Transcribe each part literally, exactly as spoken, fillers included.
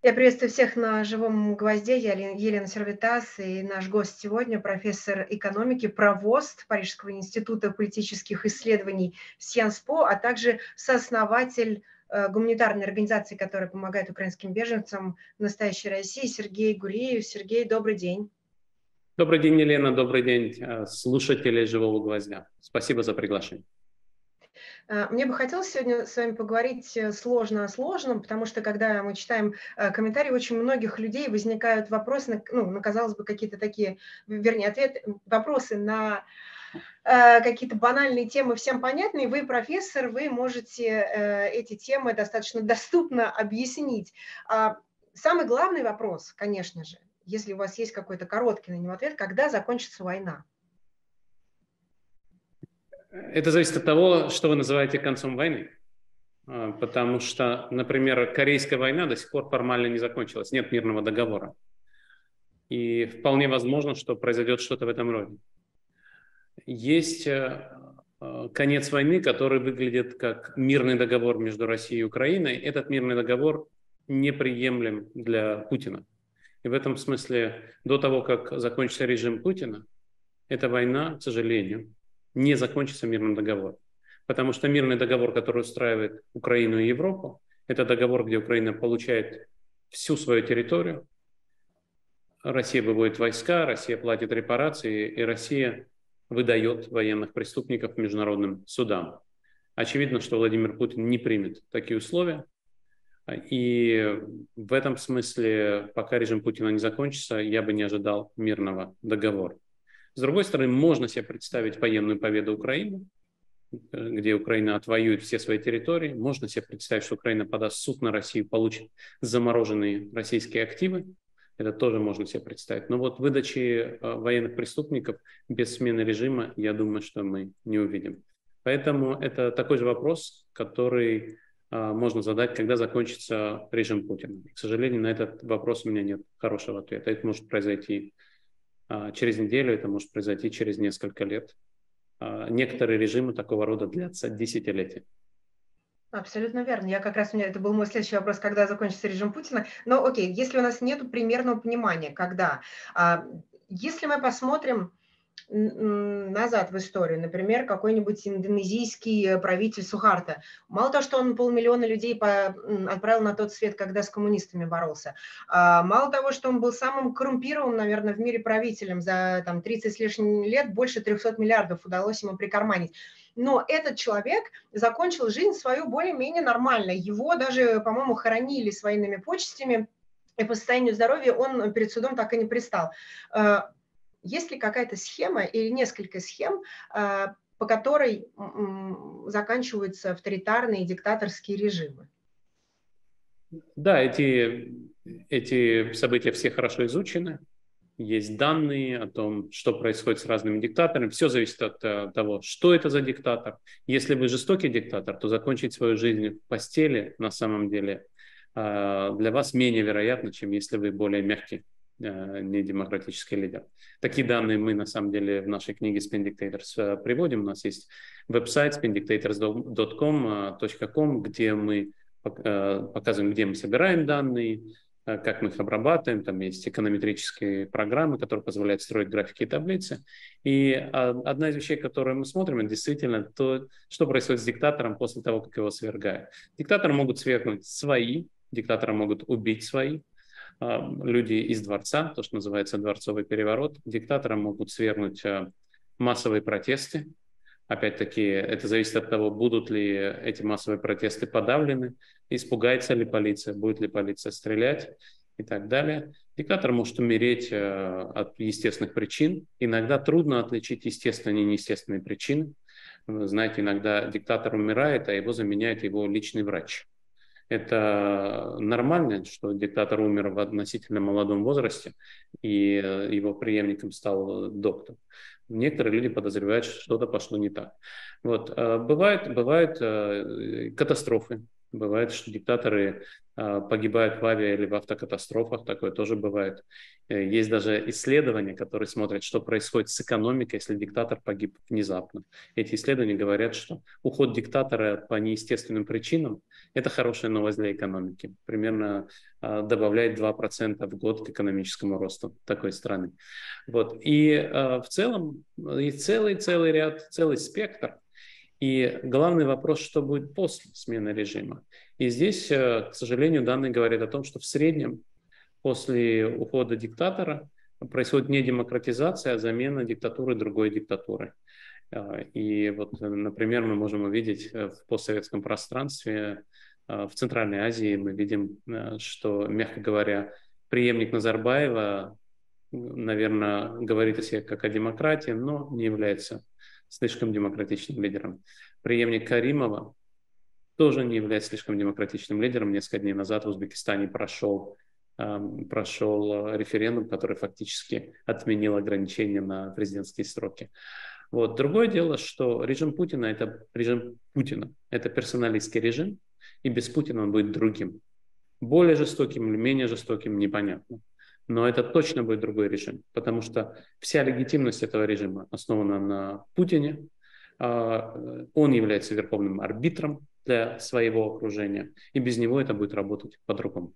Я приветствую всех на живом гвозде. Я Ле- Елена Сервитас и наш гость сегодня профессор экономики, провост Парижского института политических исследований Sciences Po, а также сооснователь э, гуманитарной организации, которая помогает украинским беженцам в настоящей России, Сергей Гуреев. Сергей, добрый день. Добрый день, Елена, добрый день, э, слушатели «Живого гвоздя». Спасибо за приглашение. Э, Мне бы хотелось сегодня с вами поговорить э, сложно о сложном, потому что когда мы читаем э, комментарии, очень многих людей возникают вопросы, на, ну, на, казалось бы, какие-то такие, вернее, ответы, вопросы на э, какие-то банальные темы всем понятные. Вы профессор, вы можете э, эти темы достаточно доступно объяснить. А самый главный вопрос, конечно же, если у вас есть какой-то короткий на него ответ, когда закончится война? Это зависит от того, что вы называете концом войны. А, Потому что, например, Корейская война до сих пор формально не закончилась, нет мирного договора. И вполне возможно, что произойдет что-то в этом роде. Есть э, э, конец войны, который выглядит как мирный договор между Россией и Украиной. Этот мирный договор неприемлем для Путина. И в этом смысле, до того, как закончится режим Путина, эта война, к сожалению, не закончится мирным договором. Потому что мирный договор, который устраивает Украину и Европу, это договор, где Украина получает всю свою территорию, Россия выводит войска, Россия платит репарации, и Россия выдает военных преступников международным судам. Очевидно, что Владимир Путин не примет такие условия. И в этом смысле, пока режим Путина не закончится, я бы не ожидал мирного договора. С другой стороны, можно себе представить военную победу Украины, где Украина отвоюет все свои территории. Можно себе представить, что Украина подаст в суд на Россию, получит замороженные российские активы. Это тоже можно себе представить. Но вот выдачи военных преступников без смены режима, я думаю, что мы не увидим. Поэтому это такой же вопрос, который можно задать, когда закончится режим Путина. К сожалению, на этот вопрос у меня нет хорошего ответа. Это может произойти через неделю, это может произойти через несколько лет. Некоторые режимы такого рода длятся десятилетия. Абсолютно верно. Я как раз, у меня это был мой следующий вопрос, когда закончится режим Путина. Но окей, если у нас нет примерного понимания, когда, а, если мы посмотрим н- назад в историю, например, какой-нибудь индонезийский правитель Сухарто, мало того, что он полмиллиона людей по- м, отправил на тот свет, когда с коммунистами боролся, а, мало того, что он был самым коррумпированным, наверное, в мире правителем за там, тридцать с лишним лет, больше трехсот миллиардов удалось ему прикарманить. Но этот человек закончил жизнь свою более-менее нормально. Его даже, по-моему, хоронили с военными почестями, и по состоянию здоровья он перед судом так и не пристал. Э, Есть ли какая-то схема или несколько схем, э, по которой м, заканчиваются авторитарные и диктаторские режимы? Да, эти, эти события все хорошо изучены. Есть данные о том, что происходит с разными диктаторами. Все зависит от uh, того, что это за диктатор. Если вы жестокий диктатор, то закончить свою жизнь в постели на самом деле uh, для вас менее вероятно, чем если вы более мягкий, uh, недемократический лидер. Такие данные мы на самом деле в нашей книге Spin Dictators uh, приводим. У нас есть веб-сайт spin dictators dot com, где мы показываем, где мы собираем данные, как мы их обрабатываем. Там есть эконометрические программы, которые позволяют строить графики и таблицы. И одна из вещей, которые мы смотрим, это действительно то, что происходит с диктатором после того, как его свергают. Диктаторы могут свергнуть свои, диктаторы могут убить свои. Люди из дворца, то, что называется дворцовый переворот. Диктаторы могут свергнуть массовые протесты. Опять-таки, это зависит от того, будут ли эти массовые протесты подавлены, испугается ли полиция, будет ли полиция стрелять и так далее. Диктатор может умереть э, от естественных причин. Иногда трудно отличить естественные и неестественные причины. Вы знаете, иногда диктатор умирает, а его заменяет его личный врач. Это нормально, что диктатор умер в относительно молодом возрасте, и его преемником стал доктор. Некоторые люди подозревают, что что-то пошло не так. Вот. Бывают, бывают катастрофы, Бывает, что диктаторы э, погибают в авиа или в автокатастрофах, такое тоже бывает. Э, есть даже исследования, которые смотрят, что происходит с экономикой, если диктатор погиб внезапно. Эти исследования говорят, что уход диктатора по неестественным причинам – это хорошая новость для экономики. Примерно э, добавляет два процента в год к экономическому росту такой страны. Вот. И э, в целом есть целый-целый ряд, целый спектр. И главный вопрос, что будет после смены режима. И здесь, к сожалению, данные говорят о том, что в среднем после ухода диктатора происходит не демократизация, а замена диктатуры другой диктатурой. И вот, например, мы можем увидеть в постсоветском пространстве, в Центральной Азии мы видим, что, мягко говоря, преемник Назарбаева, наверное, говорит о себе как о демократии, но не является слишком демократичным лидером. Преемник Каримова тоже не является слишком демократичным лидером. Несколько дней назад в Узбекистане прошел, э, прошел референдум, который фактически отменил ограничения на президентские сроки. Вот. Другое дело, что режим Путина – это режим Путина. Это персоналистский режим, и без Путина он будет другим. Более жестоким или менее жестоким – непонятно. Но это точно будет другой режим, потому что вся легитимность этого режима основана на Путине. Он является верховным арбитром для своего окружения, и без него это будет работать по-другому.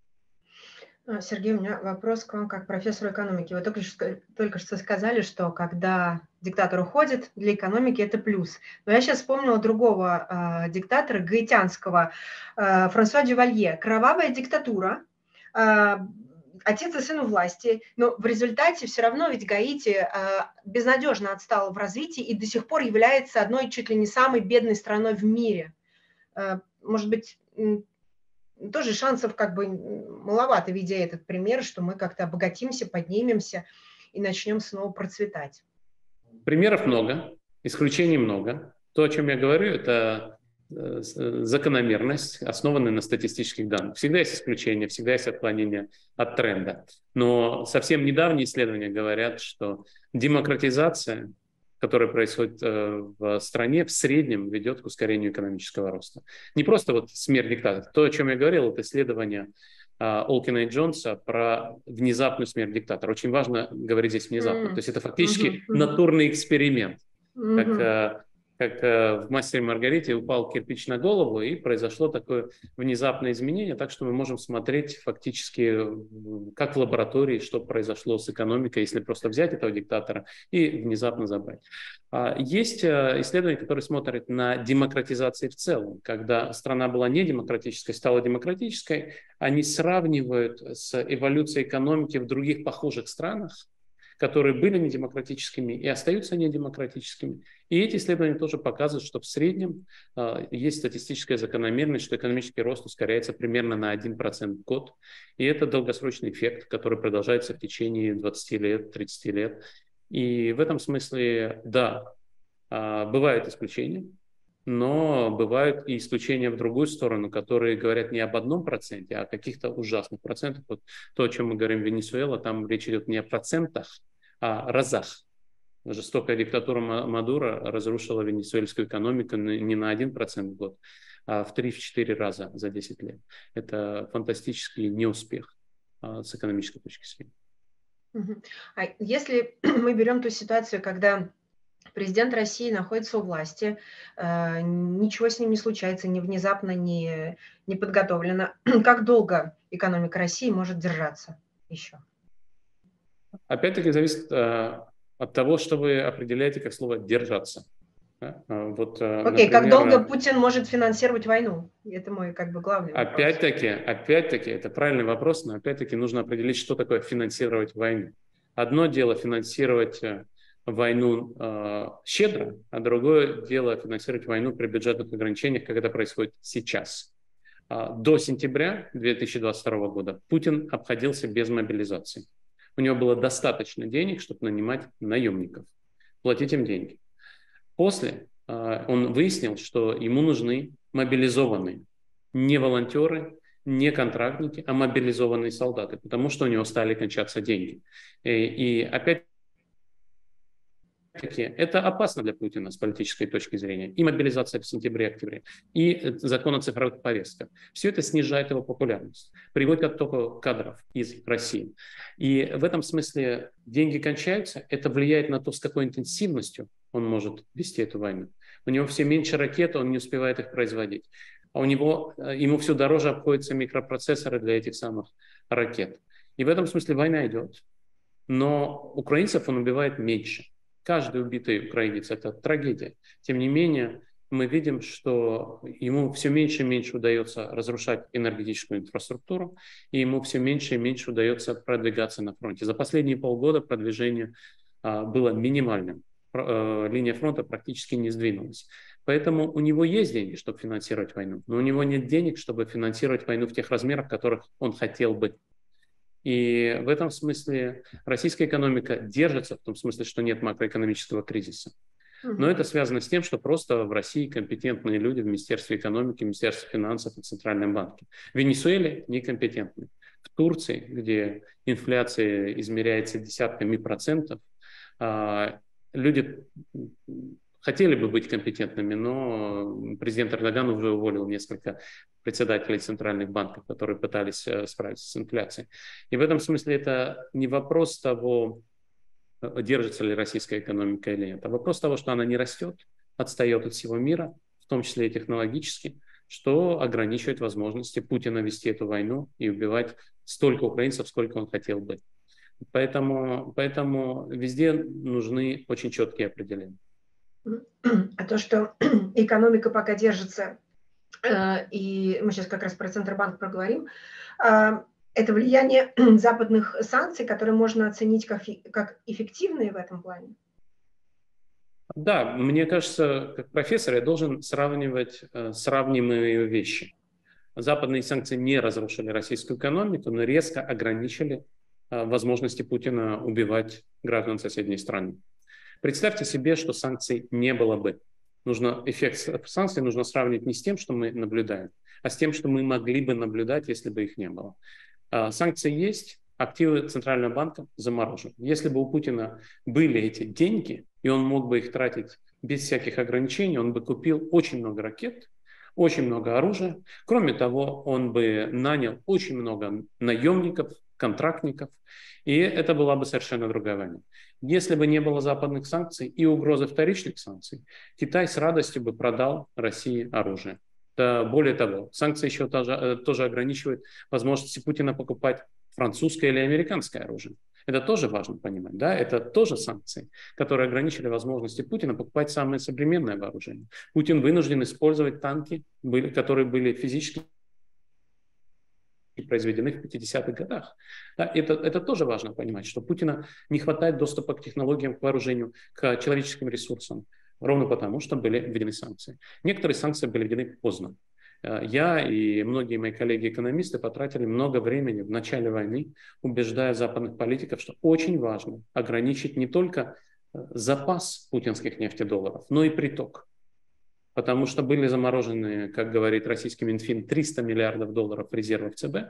Сергей, у меня вопрос к вам как профессору экономики. Вы только что, только что сказали, что когда диктатор уходит, для экономики это плюс. Но я сейчас вспомнила другого э, диктатора, гаитянского, э, Франсуа Дювалье. Кровавая диктатура. Э, Отец и сын у власти, но в результате все равно ведь Гаити э, безнадежно отстала в развитии и до сих пор является одной чуть ли не самой бедной страной в мире. Э, может быть, тоже шансов как бы маловато, видя этот пример, что мы как-то обогатимся, поднимемся и начнем снова процветать. Примеров много, исключений много. То, о чем я говорю, это закономерность, основанная на статистических данных. Всегда есть исключения, всегда есть отклонения от тренда. Но совсем недавние исследования говорят, что демократизация, которая происходит в стране, в среднем ведет к ускорению экономического роста. Не просто вот смерть диктатора. То, о чем я говорил, это исследование Олкина и Джонса про внезапную смерть диктатора. Очень важно говорить здесь внезапно. Mm-hmm. То есть это фактически mm-hmm. натурный эксперимент. Mm-hmm. Как как в «Мастере и Маргарите» упал кирпич на голову, и произошло такое внезапное изменение, так что мы можем смотреть фактически, как в лаборатории, что произошло с экономикой, если просто взять этого диктатора и внезапно забрать. Есть исследования, которые смотрят на демократизацию в целом. Когда страна была не демократической, стала демократической, они сравнивают с эволюцией экономики в других похожих странах, которые были недемократическими и остаются недемократическими. И эти исследования тоже показывают, что в среднем э, есть статистическая закономерность, что экономический рост ускоряется примерно на один процент в год. И это долгосрочный эффект, который продолжается в течение двадцати лет, тридцати лет. И в этом смысле, да, э, бывают исключения, но бывают и исключения в другую сторону, которые говорят не об одном проценте, а о каких-то ужасных процентах. Вот то, о чем мы говорим в Венесуэле, там речь идет не о процентах, а о разах. Жестокая диктатура Мадуро разрушила венесуэльскую экономику не на один процент в год, а в три-четыре раза за десять лет. Это фантастический неуспех с экономической точки зрения. А если мы берем ту ситуацию, когда президент России находится у власти, ничего с ним не случается, ни внезапно, ни, ни подготовлено. Как долго экономика России может держаться еще? Опять-таки зависит э, от того, что вы определяете как слово «держаться». Да? Вот, Окей, okay, как долго Путин может финансировать войну? Это мой как бы главный вопрос. Опять-таки, опять-таки, это правильный вопрос, но опять-таки нужно определить, что такое финансировать войну. Одно дело финансировать войну э, щедро, а другое дело финансировать войну при бюджетных ограничениях, как это происходит сейчас. Э, до сентября две тысячи двадцать второго года Путин обходился без мобилизации. У него было достаточно денег, чтобы нанимать наемников, платить им деньги. После э, он выяснил, что ему нужны мобилизованные, не волонтеры, не контрактники, а мобилизованные солдаты, потому что у него стали кончаться деньги. И, и опять это опасно для Путина с политической точки зрения. И мобилизация в сентябре-октябре, и закон о цифровых повестках. Все это снижает его популярность, приводит к оттоку кадров из России. И в этом смысле деньги кончаются, это влияет на то, с какой интенсивностью он может вести эту войну. У него все меньше ракет, он не успевает их производить. А у него, ему все дороже обходятся микропроцессоры для этих самых ракет. И в этом смысле война идет. Но украинцев он убивает меньше. Каждый убитый украинец – это трагедия. Тем не менее, мы видим, что ему все меньше и меньше удается разрушать энергетическую инфраструктуру, и ему все меньше и меньше удается продвигаться на фронте. За последние полгода продвижение а, было минимальным. Про, а, линия фронта практически не сдвинулась. Поэтому у него есть деньги, чтобы финансировать войну, но у него нет денег, чтобы финансировать войну в тех размерах, в которых он хотел бы. И в этом смысле российская экономика держится, в том смысле, что нет макроэкономического кризиса. Но это связано с тем, что просто в России компетентные люди в Министерстве экономики, Министерстве финансов и Центральном банке. В Венесуэле некомпетентны. В Турции, где инфляция измеряется десятками процентов, люди хотели бы быть компетентными, но президент Эрдоган уже уволил несколько председателей центральных банков, которые пытались справиться с инфляцией. И в этом смысле это не вопрос того, держится ли российская экономика или нет, а вопрос того, что она не растет, отстает от всего мира, в том числе и технологически, что ограничивает возможности Путина вести эту войну и убивать столько украинцев, сколько он хотел бы. Поэтому, поэтому везде нужны очень четкие определения. А то, что экономика пока держится, и мы сейчас как раз про Центробанк проговорим, это влияние западных санкций, которые можно оценить как, как эффективные в этом плане? Да, мне кажется, как профессор я должен сравнивать сравнимые вещи. Западные санкции не разрушили российскую экономику, но резко ограничили возможности Путина убивать граждан соседней страны. Представьте себе, что санкций не было бы. Нужно, эффект санкций нужно сравнивать не с тем, что мы наблюдаем, а с тем, что мы могли бы наблюдать, если бы их не было. А, санкции есть, активы Центрального банка заморожены. Если бы у Путина были эти деньги, и он мог бы их тратить без всяких ограничений, он бы купил очень много ракет, очень много оружия. Кроме того, он бы нанял очень много наемников, контрактников, и это была бы совершенно другая война. Если бы не было западных санкций и угрозы вторичных санкций, Китай с радостью бы продал России оружие. Да, более того, санкции еще тоже, тоже ограничивают возможности Путина покупать французское или американское оружие. Это тоже важно понимать. Да? Это тоже санкции, которые ограничили возможности Путина покупать самое современное вооружение. Путин вынужден использовать танки, которые были физически произведены в пятидесятых годах. Да, это, это тоже важно понимать, что Путина не хватает доступа к технологиям, к вооружению, к человеческим ресурсам, ровно потому, что были введены санкции. Некоторые санкции были введены поздно. Я и многие мои коллеги-экономисты потратили много времени в начале войны, убеждая западных политиков, что очень важно ограничить не только запас путинских нефтедолларов, но и приток. Потому что были заморожены, как говорит российский Минфин, триста миллиардов долларов резервов ЦБ.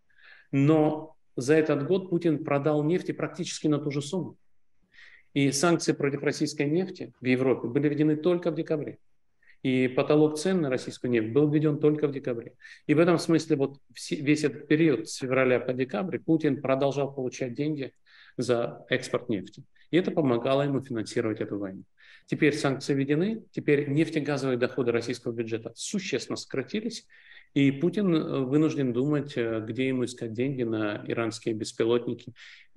Но за этот год Путин продал нефти практически на ту же сумму. И санкции против российской нефти в Европе были введены только в декабре. И потолок цен на российскую нефть был введен только в декабре. И в этом смысле вот весь этот период с февраля по декабрь Путин продолжал получать деньги за экспорт нефти. И это помогало ему финансировать эту войну. Теперь санкции введены, теперь нефтегазовые доходы российского бюджета существенно сократились, и Путин вынужден думать, где ему искать деньги на иранские беспилотники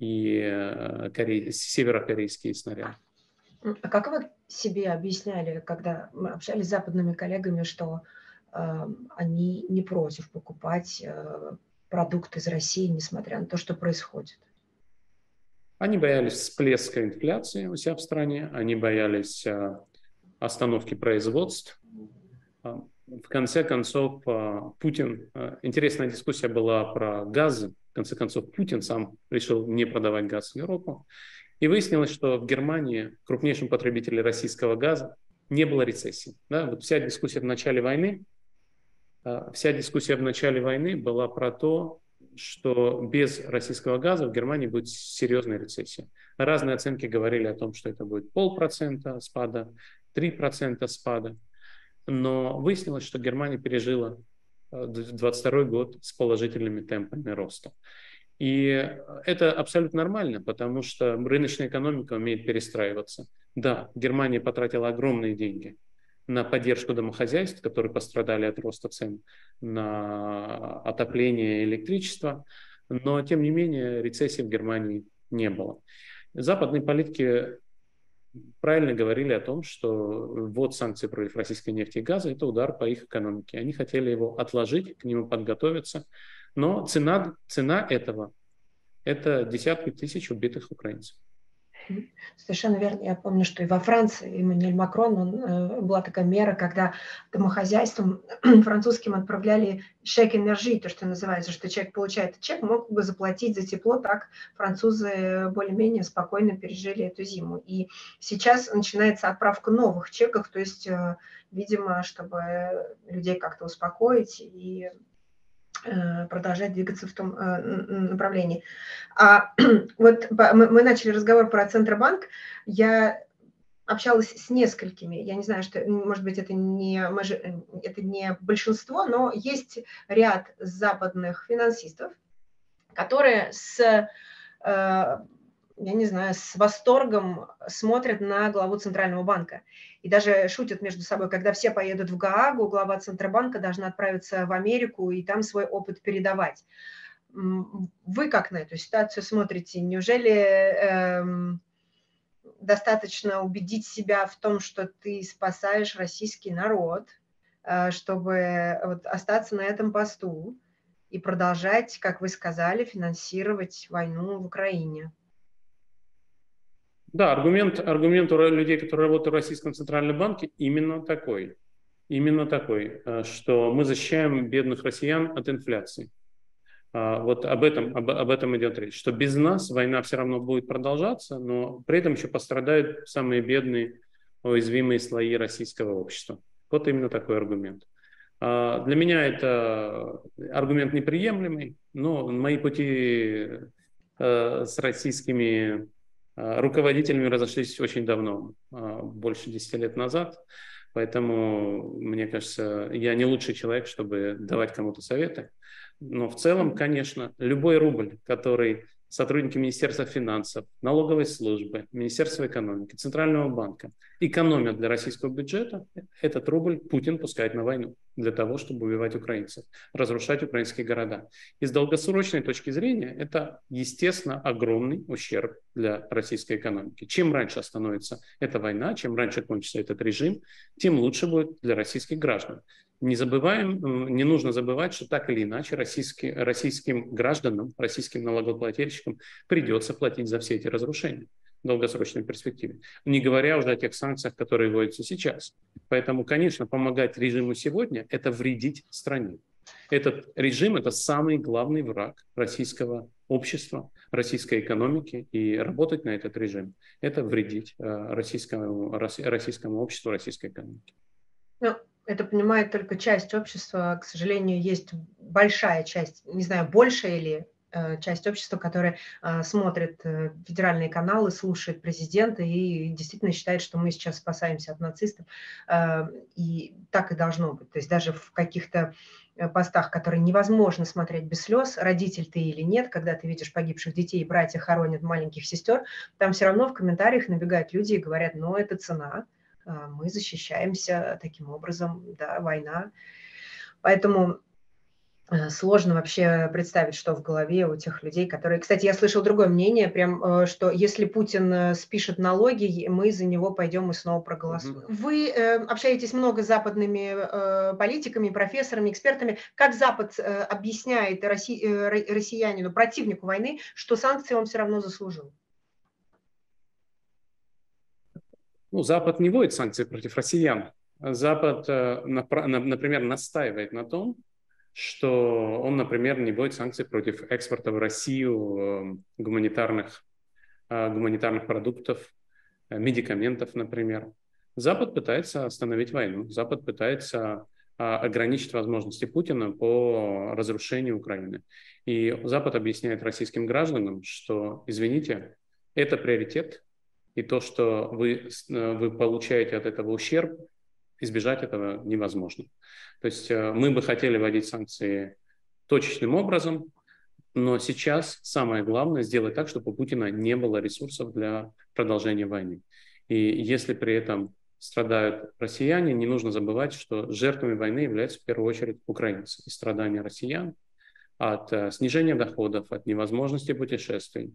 и коре... северокорейские снаряды. А как вы себе объясняли, когда мы общались с западными коллегами, что э, они не против покупать э, продукты из России, несмотря на то, что происходит? Они боялись всплеска инфляции у себя в стране, они боялись э, остановки производств. Э, в конце концов, э, Путин... Э, интересная дискуссия была про газ. В конце концов, Путин сам решил не продавать газ в Европу. И выяснилось, что в Германии, крупнейшем потребителе российского газа, не было рецессии. Да? Вот вся дискуссия в начале войны, э, вся дискуссия в начале войны была про то, что без российского газа в Германии будет серьезная рецессия. Разные оценки говорили о том, что это будет полпроцента спада, три процента спада. Но выяснилось, что Германия пережила двадцать второй год с положительными темпами роста. И это абсолютно нормально, потому что рыночная экономика умеет перестраиваться. Да, Германия потратила огромные деньги на поддержку домохозяйств, которые пострадали от роста цен на отопление и электричество, но, тем не менее, рецессии в Германии не было. Западные политики правильно говорили о том, что ввод санкций против российской нефти и газа – это удар по их экономике. Они хотели его отложить, к нему подготовиться, но цена, цена этого – это десятки тысяч убитых украинцев. Совершенно верно. Я помню, что и во Франции Эммануэль Макрон, он, э, была такая мера, когда домохозяйствам французским отправляли чек энергии, то, что называется, что человек получает чек, мог бы заплатить за тепло, так французы более-менее спокойно пережили эту зиму. И сейчас начинается отправка новых чеков, то есть, э, видимо, чтобы людей как-то успокоить и продолжать двигаться в том э, направлении. А вот мы, мы начали разговор про Центробанк. Я общалась с несколькими, я не знаю, что, может быть, это не, это не большинство, но есть ряд западных финансистов, которые с, э, я не знаю, с восторгом смотрят на главу Центрального банка. И даже шутят между собой, когда все поедут в Гаагу, глава Центробанка должна отправиться в Америку и там свой опыт передавать. Вы как на эту ситуацию смотрите? Неужели эм, достаточно убедить себя в том, что ты спасаешь российский народ, э, чтобы вот остаться на этом посту и продолжать, как вы сказали, финансировать войну в Украине? Да, аргумент, аргумент у людей, которые работают в Российском Центральном банке, именно такой. Именно такой, что мы защищаем бедных россиян от инфляции. Вот об этом, об, об этом идет речь. Что без нас война все равно будет продолжаться, но при этом еще пострадают самые бедные, уязвимые слои российского общества. Вот именно такой аргумент. Для меня это аргумент неприемлемый, но мои пути с российскими руководителями разошлись очень давно, больше десяти лет назад, поэтому, мне кажется, я не лучший человек, чтобы давать кому-то советы. Но в целом, конечно, любой рубль, который сотрудники Министерства финансов, налоговой службы, Министерства экономики, Центрального банка экономят для российского бюджета, этот рубль Путин пускает на войну для того, чтобы убивать украинцев, разрушать украинские города. И с долгосрочной точки зрения это, естественно, огромный ущерб для российской экономики. Чем раньше остановится эта война, чем раньше кончится этот режим, тем лучше будет для российских граждан. Не забываем, не нужно забывать, что так или иначе российские, российским гражданам, российским налогоплательщикам придется платить за все эти разрушения в долгосрочной перспективе. Не говоря уже о тех санкциях, которые вводятся сейчас. Поэтому, конечно, помогать режиму сегодня – это вредить стране. Этот режим – это самый главный враг российского общества, российской экономики. И работать на этот режим – это вредить российскому, российскому обществу, российской экономике. Ну, это понимает только часть общества. К сожалению, есть большая часть, не знаю, большая или э, часть общества, которая э, смотрит э, федеральные каналы, слушает президента и действительно считает, что мы сейчас спасаемся от нацистов. Э, и так и должно быть. То есть даже в каких-то постах, которые невозможно смотреть без слез, родитель ты или нет, когда ты видишь погибших детей, братья хоронят маленьких сестер, там все равно в комментариях набегают люди и говорят, ну, это цена. Мы защищаемся таким образом, да, война. Поэтому сложно вообще представить, что в голове у тех людей, которые... Кстати, я слышал другое мнение, прям, что если Путин спишет налоги, мы за него пойдем и снова проголосуем. Mm-hmm. Вы э, общаетесь много с западными э, политиками, профессорами, экспертами. Как Запад э, объясняет росси... э, россиянину, противнику войны, что санкции он все равно заслужил? Ну, Запад не вводит санкции против россиян. Запад, например, настаивает на том, что он, например, не вводит санкции против экспорта в Россию гуманитарных, гуманитарных продуктов, медикаментов, например. Запад пытается остановить войну. Запад пытается ограничить возможности Путина по разрушению Украины. И Запад объясняет российским гражданам, что, извините, это приоритет, и то, что вы, вы получаете от этого ущерб, избежать этого невозможно. То есть мы бы хотели вводить санкции точечным образом, но сейчас самое главное сделать так, чтобы у Путина не было ресурсов для продолжения войны. И если при этом страдают россияне, не нужно забывать, что жертвами войны являются в первую очередь украинцы. И страдания россиян от снижения доходов, от невозможности путешествий,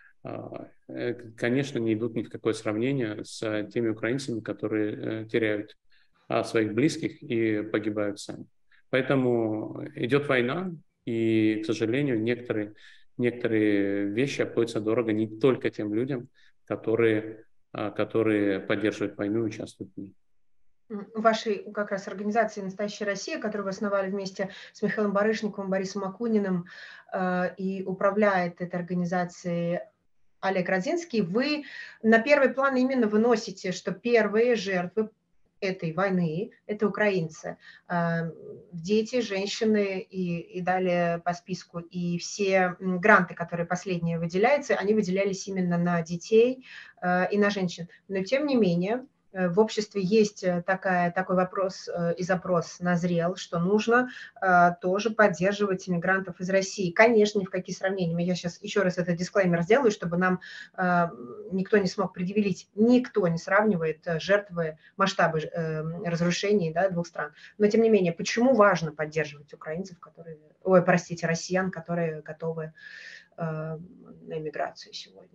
конечно, не идут ни в какое сравнение с теми украинцами, которые теряют своих близких и погибают сами. Поэтому идет война, и, к сожалению, некоторые, некоторые вещи обходятся дорого не только тем людям, которые, которые поддерживают войну и участвуют в ней. Вашей как раз организации «Настоящая Россия», которую вы основали вместе с Михаилом Барышниковым, Борисом Акуниным, э, и управляет этой организацией Олег Родзинский, вы на первый план именно выносите, что первые жертвы этой войны – это украинцы. Дети, женщины и, и далее по списку. И все гранты, которые последние выделяются, они выделялись именно на детей и на женщин. Но тем не менее, в обществе есть такая, такой вопрос и запрос назрел, что нужно тоже поддерживать иммигрантов из России. Конечно, ни в какие сравнения. Я сейчас еще раз этот дисклеймер сделаю, чтобы нам никто не смог предъявить. Никто не сравнивает жертвы, масштабы разрушений, да, двух стран. Но тем не менее, почему важно поддерживать украинцев, которые, ой, простите, россиян, которые готовы на эмиграцию сегодня?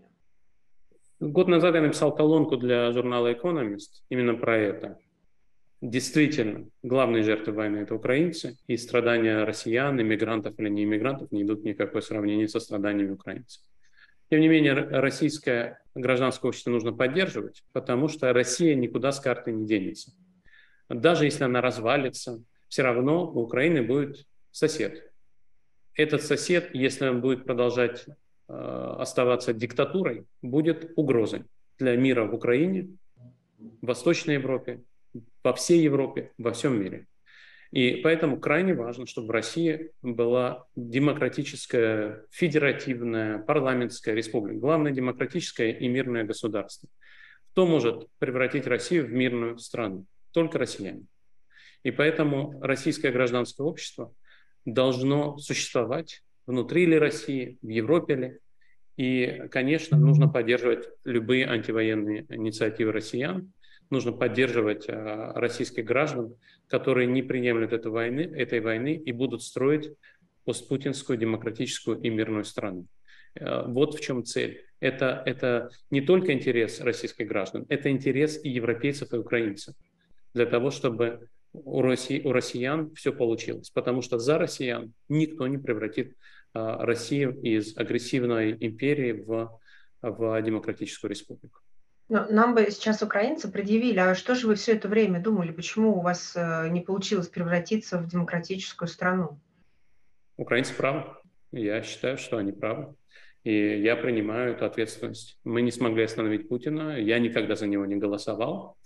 Год назад я написал колонку для журнала «Экономист» именно про это. Действительно, главные жертвы войны – это украинцы, и страдания россиян, иммигрантов или не иммигрантов не идут ни в какое сравнение со страданиями украинцев. Тем не менее, российское гражданское общество нужно поддерживать, потому что Россия никуда с карты не денется. Даже если она развалится, все равно у Украины будет сосед. Этот сосед, если он будет продолжать оставаться диктатурой, будет угрозой для мира в Украине, в Восточной Европе, во всей Европе, во всем мире. И поэтому крайне важно, чтобы в России была демократическая, федеративная, парламентская республика, главное демократическое и мирное государство. Кто может превратить Россию в мирную страну? Только россияне. И поэтому российское гражданское общество должно существовать внутри ли России, в Европе ли. И, конечно, нужно поддерживать любые антивоенные инициативы россиян, нужно поддерживать э, российских граждан, которые не приемлют эту войны, этой войны и будут строить постпутинскую демократическую и мирную страну. Э, вот в чем цель. Это, это не только интерес российских граждан, это интерес и европейцев, и украинцев. Для того, чтобы у, России, у россиян все получилось. Потому что за россиян никто не превратит э, Россию из агрессивной империи в, в демократическую республику. Но нам бы сейчас украинцы предъявили, а что же вы все это время думали, почему у вас не получилось превратиться в демократическую страну? Украинцы правы. Я считаю, что они правы. И я принимаю эту ответственность. Мы не смогли остановить Путина, я никогда за него не голосовал,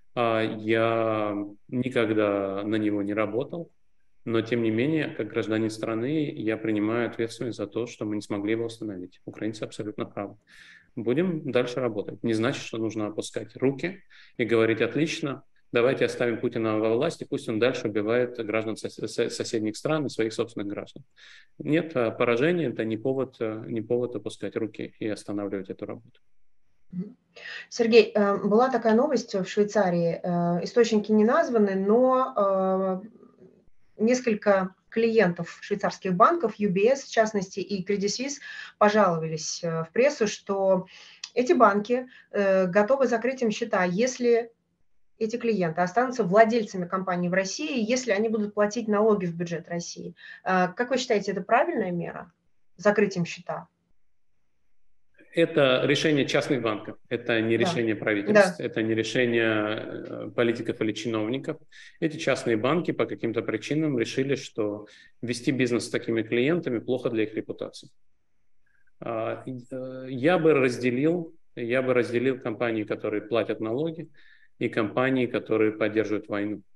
я никогда на него не работал, но тем не менее, как гражданин страны, я принимаю ответственность за то, что мы не смогли его остановить. Украинцы абсолютно правы. Будем дальше работать. Не значит, что нужно опускать руки и говорить: отлично, давайте оставим Путина во власти, пусть он дальше убивает граждан соседних стран и своих собственных граждан. Нет, поражение – это не повод, не повод опускать руки и останавливать эту работу. Сергей, была такая новость в Швейцарии, источники не названы, но несколько клиентов швейцарских банков, ю би эс в частности и Credit Suisse, пожаловались в прессу, что эти банки готовы закрыть им счета, если эти клиенты останутся владельцами компании в России, если они будут платить налоги в бюджет России. Как вы считаете, это правильная мера? Закрыть им счета? Это решение частных банков, это не решение да. правительств, да. это не решение политиков или чиновников. Эти частные банки по каким-то причинам решили, что вести бизнес с такими клиентами плохо для их репутации. Я бы разделил, я бы разделил компании, которые платят налоги, и компании, которые поддерживают войну.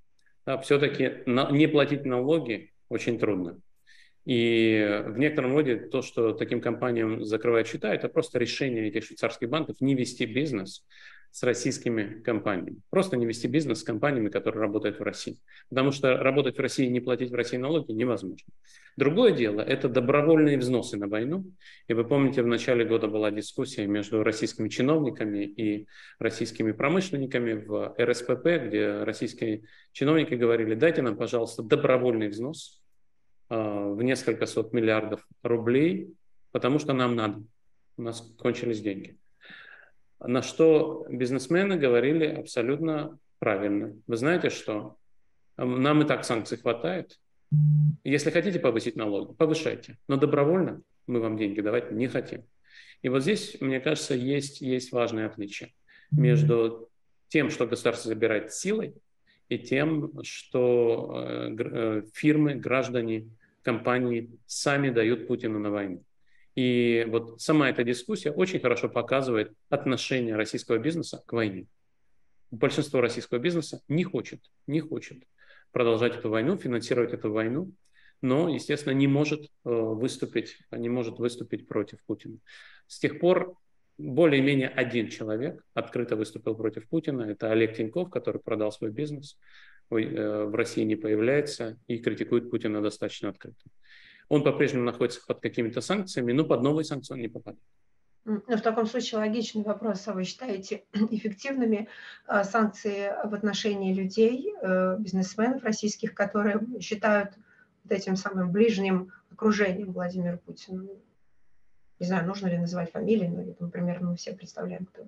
Да, все-таки не платить налоги очень трудно. И в некотором роде то, что таким компаниям закрывают счета, это просто решение этих швейцарских банков не вести бизнес с российскими компаниями. Просто не вести бизнес с компаниями, которые работают в России. Потому что работать в России и не платить в России налоги невозможно. Другое дело – это добровольные взносы на войну. И вы помните, в начале года была дискуссия между российскими чиновниками и российскими промышленниками в эр эс пэ пэ, где российские чиновники говорили: дайте нам, пожалуйста, добровольный взнос в несколько сот миллиардов рублей, потому что нам надо. У нас кончились деньги. На что бизнесмены говорили абсолютно правильно. Вы знаете что? Нам и так санкций хватает. Если хотите повысить налоги, повышайте. Но добровольно мы вам деньги давать не хотим. И вот здесь, мне кажется, есть, есть важное отличие между тем, что государство забирает силой, и тем, что фирмы, граждане, компании сами дают Путину на войну. И вот сама эта дискуссия очень хорошо показывает отношение российского бизнеса к войне. Большинство российского бизнеса не хочет, не хочет продолжать эту войну, финансировать эту войну, но, естественно, не может выступить, не может выступить против Путина. С тех пор более-менее один человек открыто выступил против Путина. Это Олег Тиньков, который продал свой бизнес, в России не появляется и критикует Путина достаточно открыто. Он по-прежнему находится под какими-то санкциями, но под новые санкции он не попадает. Ну, в таком случае логичный вопрос: а вы считаете эффективными санкции в отношении людей, бизнесменов российских, которые считают вот этим самым ближним окружением Владимира Путина? Не знаю, нужно ли называть фамилии, но это, например, мы все представляем, кто это.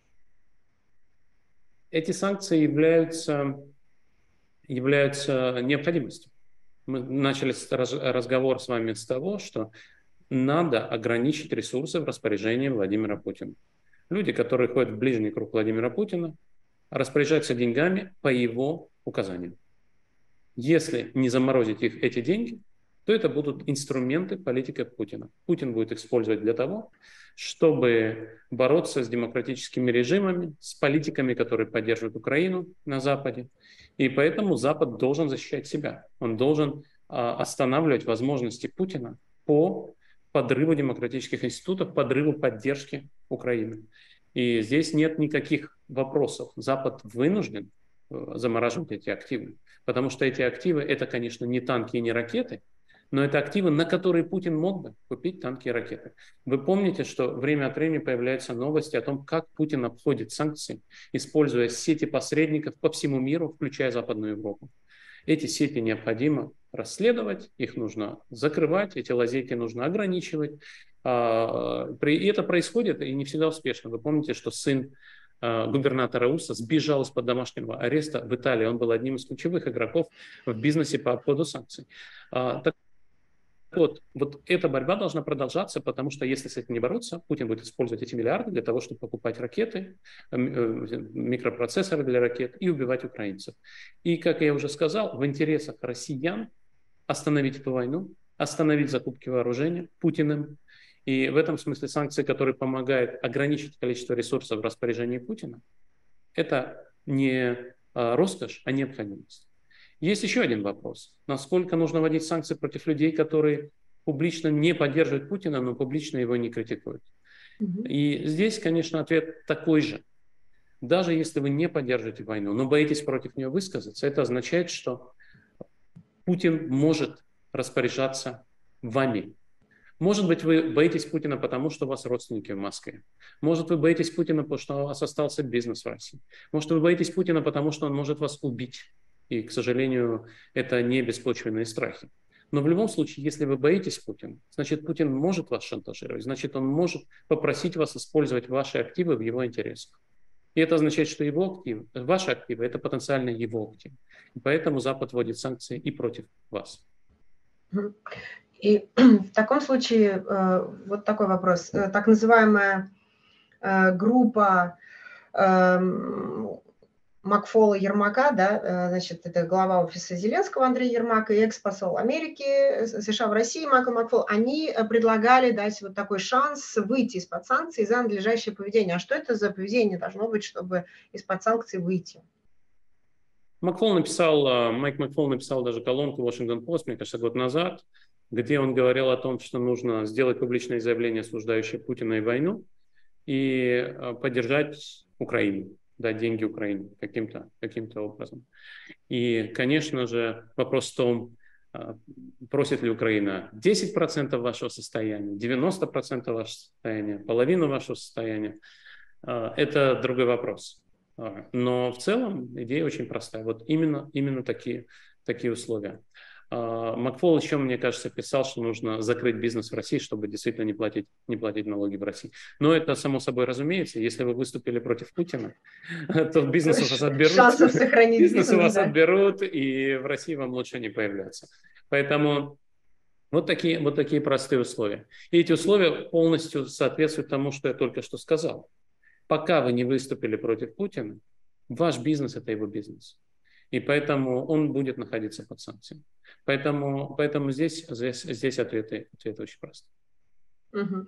Эти санкции являются, являются необходимостью. Мы начали разговор с вами с того, что надо ограничить ресурсы в распоряжении Владимира Путина. Люди, которые ходят в ближний круг Владимира Путина, распоряжаются деньгами по его указаниям. Если не заморозить их, эти деньги, то это будут инструменты политики Путина. Путин будет использовать для того, чтобы бороться с демократическими режимами, с политиками, которые поддерживают Украину на Западе. И поэтому Запад должен защищать себя. Он должен а, останавливать возможности Путина по подрыву демократических институтов, подрыву поддержки Украины. И здесь нет никаких вопросов. Запад вынужден замораживать эти активы, потому что эти активы — это, конечно, не танки и не ракеты, но это активы, на которые Путин мог бы купить танки и ракеты. Вы помните, что время от времени появляются новости о том, как Путин обходит санкции, используя сети посредников по всему миру, включая Западную Европу. Эти сети необходимо расследовать, их нужно закрывать, эти лазейки нужно ограничивать. И это происходит, и не всегда успешно. Вы помните, что сын губернатора УСА сбежал из-под домашнего ареста в Италии. Он был одним из ключевых игроков в бизнесе по обходу санкций. Так вот, вот эта борьба должна продолжаться, потому что если с этим не бороться, Путин будет использовать эти миллиарды для того, чтобы покупать ракеты, микропроцессоры для ракет и убивать украинцев. И, как я уже сказал, в интересах россиян остановить эту войну, остановить закупки вооружения Путиным. И в этом смысле санкции, которые помогают ограничить количество ресурсов в распоряжении Путина, это не роскошь, а необходимость. Есть еще один вопрос. Насколько нужно вводить санкции против людей, которые публично не поддерживают Путина, но публично его не критикуют? Mm-hmm. И здесь, конечно, ответ такой же. Даже если вы не поддерживаете войну, но боитесь против нее высказаться, это означает, что Путин может распоряжаться вами. Может быть, вы боитесь Путина, потому что у вас родственники в Москве. Может, вы боитесь Путина, потому что у вас остался бизнес в России. Может, вы боитесь Путина, потому что он может вас убить. И, к сожалению, это не беспочвенные страхи. Но в любом случае, если вы боитесь Путина, значит, Путин может вас шантажировать, значит, он может попросить вас использовать ваши активы в его интересах. И это означает, что его активы, ваши активы – это потенциально его активы. И поэтому Запад вводит санкции и против вас. И в таком случае вот такой вопрос. Так называемая группа Макфола Ермака, да, значит, это глава офиса Зеленского Андрей Ермак и экс-посол Америки, США в России Майкл Макфол, они предлагали дать вот такой шанс выйти из-под санкций за надлежащее поведение. А что это за поведение должно быть, чтобы из-под санкций выйти? Макфол написал, Майк Макфол написал даже колонку в Washington Post, мне кажется, год назад, где он говорил о том, что нужно сделать публичное заявление, осуждающее Путина и войну, и поддержать Украину, дать деньги Украине каким-то каким-то образом. И, конечно же, вопрос в том, просит ли Украина десять процентов вашего состояния, девяносто процентов вашего состояния, половину вашего состояния. Это другой вопрос. Но в целом идея очень простая. Вот именно, именно такие, такие условия. Макфол еще, мне кажется, писал, что нужно закрыть бизнес в России, чтобы действительно не платить, не платить налоги в России. Но это само собой разумеется. Если вы выступили против Путина, то бизнес у вас отберут. Шансов сохранить бизнес у вас отберут, и в России вам лучше не появляться. Поэтому вот такие, вот такие простые условия. И эти условия полностью соответствуют тому, что я только что сказал. Пока вы не выступили против Путина, ваш бизнес – это его бизнес. И поэтому он будет находиться под санкциями. Поэтому, поэтому здесь, здесь, здесь ответы, ответы очень простые. Угу.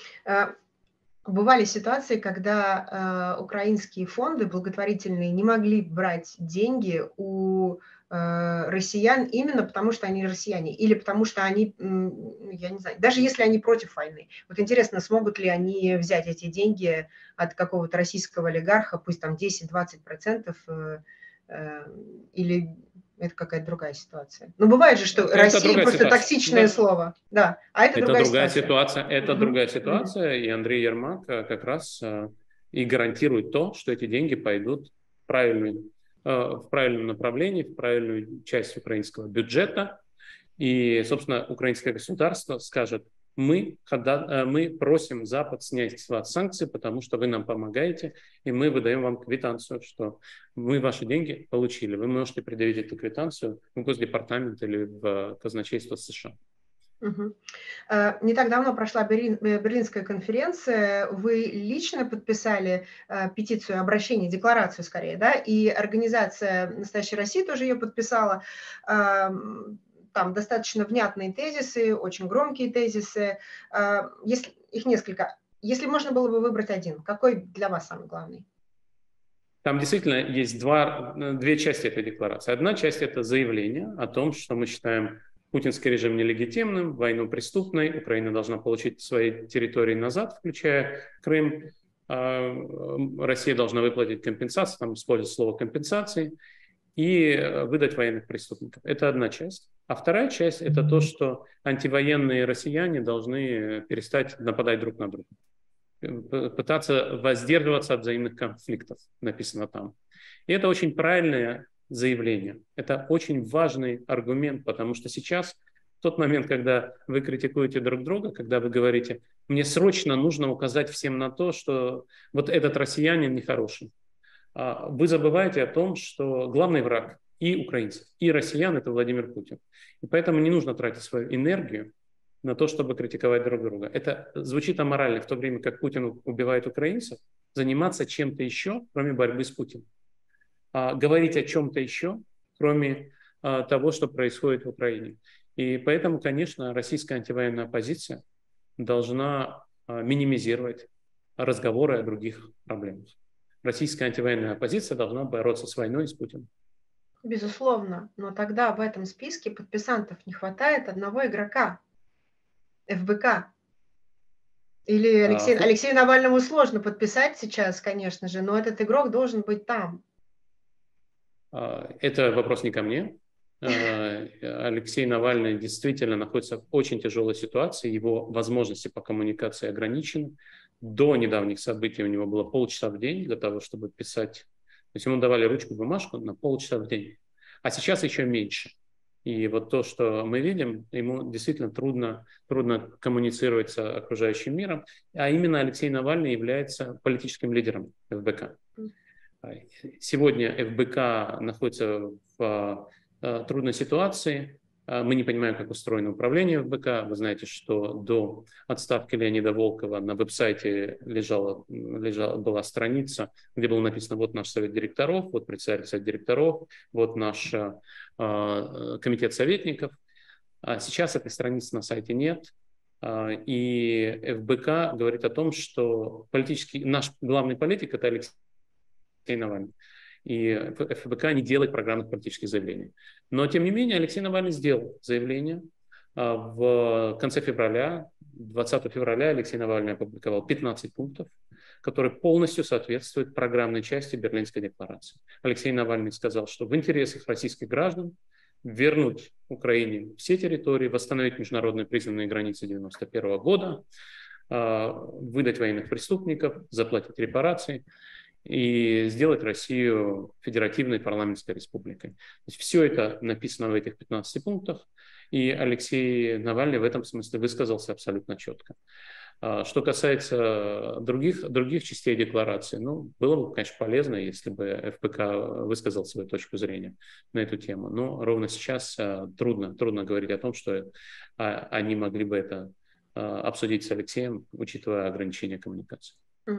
Бывали ситуации, когда э, украинские фонды благотворительные не могли брать деньги у э, россиян именно потому, что они россияне, или потому что они, я не знаю, даже если они против войны. Вот интересно, смогут ли они взять эти деньги от какого-то российского олигарха, пусть там десять-двадцать процентов, э, э, или это какая-то другая ситуация. Но бывает же, что это Россия просто ситуация. Токсичное да. слово. Да. А это, это другая, другая ситуация. ситуация. Это mm-hmm. другая ситуация, mm-hmm. и Андрей Ермак как раз и гарантирует то, что эти деньги пойдут в, правильную, в правильном направлении, в правильную часть украинского бюджета. И, собственно, украинское государство скажет, мы, мы просим Запад снять с вас санкции, потому что вы нам помогаете, и мы выдаем вам квитанцию, что мы ваши деньги получили. Вы можете предъявить эту квитанцию в Госдепартамент или в казначейство США. Угу. Не так давно прошла Берлин, Берлинская конференция. Вы лично подписали петицию, обращение, декларацию скорее, да? И организация «Настоящая Россия» тоже ее подписала. Там достаточно внятные тезисы, очень громкие тезисы. Если, их несколько. Если можно было бы выбрать один, какой для вас самый главный? Там действительно есть два, две части этой декларации. Одна часть – это заявление о том, что мы считаем путинский режим нелегитимным, войну преступной, Украина должна получить свои территории назад, включая Крым. Россия должна выплатить компенсацию, там используют слово «компенсации», и выдать военных преступников. Это одна часть. А вторая часть – это то, что антивоенные россияне должны перестать нападать друг на друга, пытаться воздерживаться от взаимных конфликтов, написано там. И это очень правильное заявление. Это очень важный аргумент, потому что сейчас, в тот момент, когда вы критикуете друг друга, когда вы говорите, мне срочно нужно указать всем на то, что вот этот россиянин нехороший, вы забываете о том, что главный враг и украинцев, и россиян – это Владимир Путин. И поэтому не нужно тратить свою энергию на то, чтобы критиковать друг друга. Это звучит аморально, в то время как Путин убивает украинцев, заниматься чем-то еще, кроме борьбы с Путиным. А, говорить о чем-то еще, кроме а, того, что происходит в Украине. И поэтому, конечно, российская антивоенная оппозиция должна а, минимизировать разговоры о других проблемах. Российская антивоенная оппозиция должна бороться с войной и с Путиным. Безусловно, но тогда в этом списке подписантов не хватает одного игрока – эф бэ ка. Или Алексей, а, Алексею Навальному сложно подписать сейчас, конечно же, но этот игрок должен быть там. Это вопрос не ко мне. Алексей Навальный действительно находится в очень тяжелой ситуации, его возможности по коммуникации ограничены. До недавних событий у него было полчаса в день для того, чтобы писать. То есть ему давали ручку и бумажку на полчаса в день. А сейчас еще меньше. И вот то, что мы видим, ему действительно трудно, трудно коммуницировать с окружающим миром. А именно Алексей Навальный является политическим лидером эф бэ ка. Сегодня эф бэ ка находится в трудной ситуации. Мы не понимаем, как устроено управление эф бэ ка. Вы знаете, что до отставки Леонида Волкова на веб-сайте лежала, лежала, была страница, где было написано: вот наш совет директоров, вот председатель совета директоров, вот наш э, комитет советников. А сейчас этой страницы на сайте нет. И эф бэ ка говорит о том, что политический, наш главный политик – это Алексей Навальный. и эф бэ ка не делает программных политических заявлений. Но, тем не менее, Алексей Навальный сделал заявление. В конце февраля, двадцатого февраля, Алексей Навальный опубликовал пятнадцать пунктов, которые полностью соответствуют программной части Берлинской декларации. Алексей Навальный сказал, что в интересах российских граждан вернуть Украине все территории, восстановить международные признанные границы девяносто первого года, выдать военных преступников, заплатить репарации и сделать Россию федеративной парламентской республикой. То есть все это написано в этих пятнадцати пунктах, и Алексей Навальный в этом смысле высказался абсолютно четко. Что касается других, других частей декларации, ну, было бы, конечно, полезно, если бы эф бэ ка высказал свою точку зрения на эту тему. Но ровно сейчас трудно, трудно говорить о том, что они могли бы это обсудить с Алексеем, учитывая ограничения коммуникации.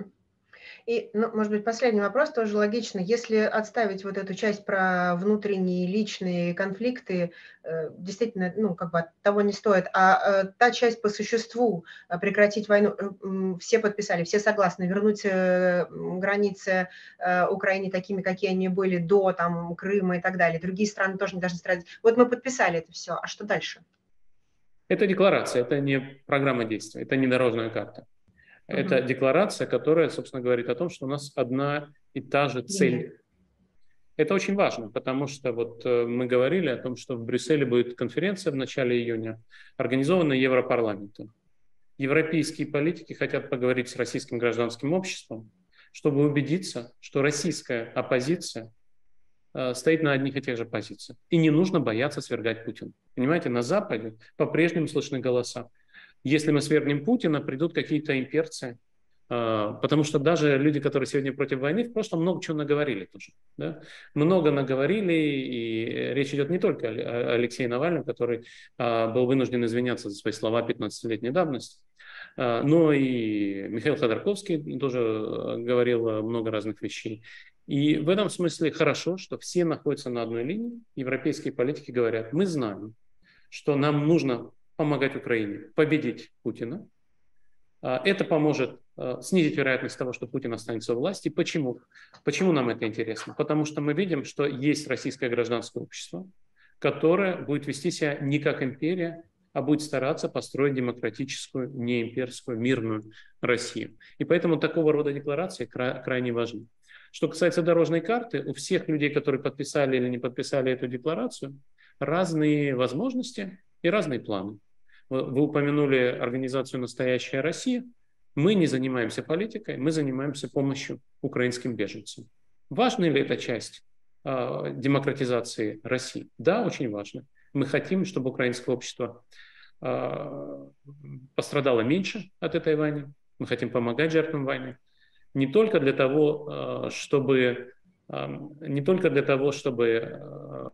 И, ну, может быть, последний вопрос тоже логично. Если отставить вот эту часть про внутренние личные конфликты, э, действительно, ну, как бы того не стоит, а э, та часть по существу, э, прекратить войну, э, все подписали, все согласны, вернуть э, границы э, Украине такими, какие они были до там, Крыма и так далее. Другие страны тоже не должны страдать. Вот мы подписали это все, а что дальше? Это декларация, это не программа действий, это не дорожная карта. Это декларация, которая, собственно, говорит о том, что у нас одна и та же цель. Это очень важно, потому что вот мы говорили о том, что в Брюсселе будет конференция в начале июня, организованная Европарламентом. Европейские политики хотят поговорить с российским гражданским обществом, чтобы убедиться, что российская оппозиция стоит на одних и тех же позициях. И не нужно бояться свергать Путина. Понимаете, на Западе по-прежнему слышны голоса. Если мы свергнем Путина, придут какие-то имперцы, потому что даже люди, которые сегодня против войны, в прошлом много чего наговорили тоже. Да? Много наговорили, и речь идет не только о Алексее Навальном, который был вынужден извиняться за свои слова пятнадцатилетней давности, но и Михаил Ходорковский тоже говорил много разных вещей. И в этом смысле хорошо, что все находятся на одной линии. Европейские политики говорят, мы знаем, что нам нужно помогать Украине победить Путина. Это поможет снизить вероятность того, что Путин останется у власти. Почему? Почему нам это интересно? Потому что мы видим, что есть российское гражданское общество, которое будет вести себя не как империя, а будет стараться построить демократическую, неимперскую, мирную Россию. И поэтому такого рода декларации кра- крайне важны. Что касается дорожной карты, у всех людей, которые подписали или не подписали эту декларацию, разные возможности и разные планы. Вы упомянули организацию «Настоящая Россия». Мы не занимаемся политикой, мы занимаемся помощью украинским беженцам. Важна ли эта часть э, демократизации России? Да, очень важно. Мы хотим, чтобы украинское общество э, пострадало меньше от этой войны. Мы хотим помогать жертвам войны. Не только для того, э, чтобы, э, не только для того, чтобы э,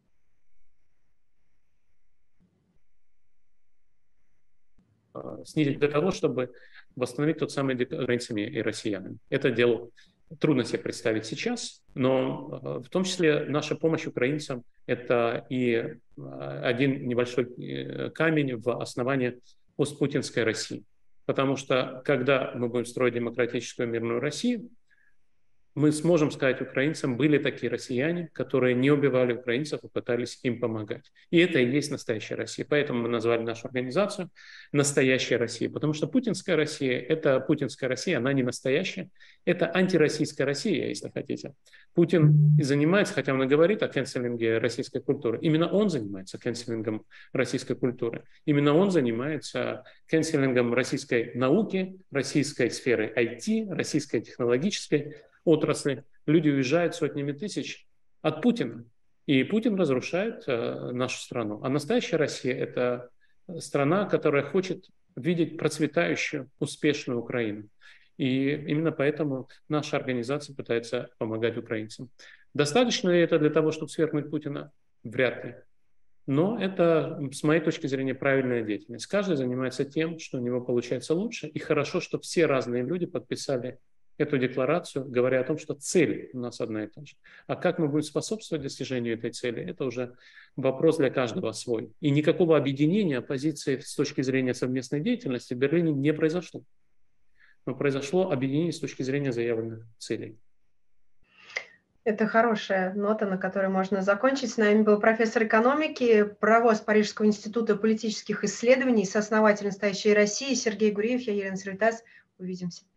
снизить для того, чтобы восстановить тот самый украинцами и россиянами. Это дело трудно себе представить сейчас, но в том числе наша помощь украинцам – это и один небольшой камень в основании постпутинской России. Потому что когда мы будем строить демократическую мирную Россию, мы сможем сказать украинцам, были такие россияне, которые не убивали украинцев и пытались им помогать. И это и есть настоящая Россия. Поэтому мы назвали нашу организацию «Настоящая Россия». Потому что путинская Россия – это путинская Россия, она не настоящая. Это антироссийская Россия, если хотите. Путин и занимается, хотя он и говорит о кэнселинге российской культуры, именно он занимается кэнселингом российской культуры. Именно он занимается кэнселингом российской науки, российской сферы ай ти, российской технологической отрасли. Люди уезжают сотнями тысяч от Путина. И Путин разрушает э, нашу страну. А настоящая Россия – это страна, которая хочет видеть процветающую, успешную Украину. И именно поэтому наша организация пытается помогать украинцам. Достаточно ли это для того, чтобы свергнуть Путина? Вряд ли. Но это, с моей точки зрения, правильная деятельность. Каждый занимается тем, что у него получается лучше. И хорошо, что все разные люди подписали эту декларацию, говоря о том, что цель у нас одна и та же. А как мы будем способствовать достижению этой цели, это уже вопрос для каждого свой. И никакого объединения оппозиции с точки зрения совместной деятельности в Берлине не произошло. Но произошло объединение с точки зрения заявленных целей. Это хорошая нота, на которой можно закончить. С нами был профессор экономики, правовоз Парижского института политических исследований, сооснователь «Настоящей России» Сергей Гуриев. Я Елена Сарвитас. Увидимся.